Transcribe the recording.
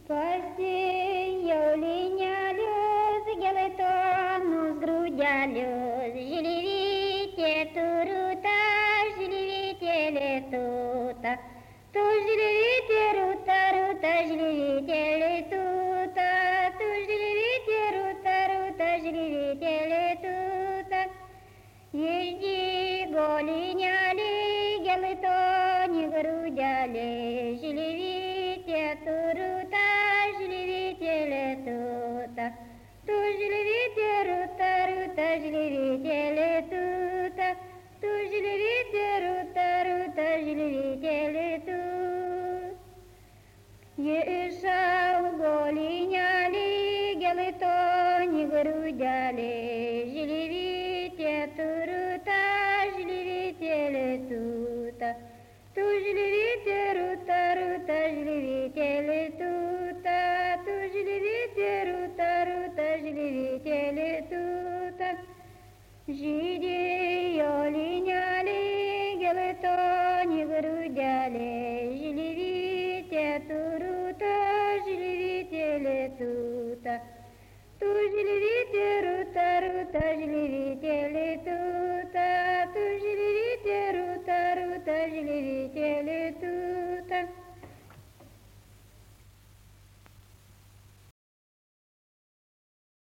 Pasėjaulinelius geletonus grūdelius, žilvytė turuta, žilvytė lietuta. Tu žilvytė ruta, ruta, žilvytė lietuta. Tu žilvytė ruta, ruta, žilvytė lietuta. Išdygo lineliai geltoni grūdeliai, žilvytė turuta, žilvytė lietuta. Tu žilvytė ruta, ruta, žilvytė lietuta. Tu žilvytė ruta, ruta, žilvytė lietuta. Išaugo lineliai geltoni grūdeliai, žilvytė turuta, žilvytė lietuta. Tu žilvytė ruta, ruta, žilvytė lietuta. Tu žilvytė ruta, ruta, žilvytė lietuta. Žydėjo lineliai geltoni grūdeliai, žilvytė turuta, žilvytė lietuta. Tu žilvytė ruta, ruta, žilvytė lietuta.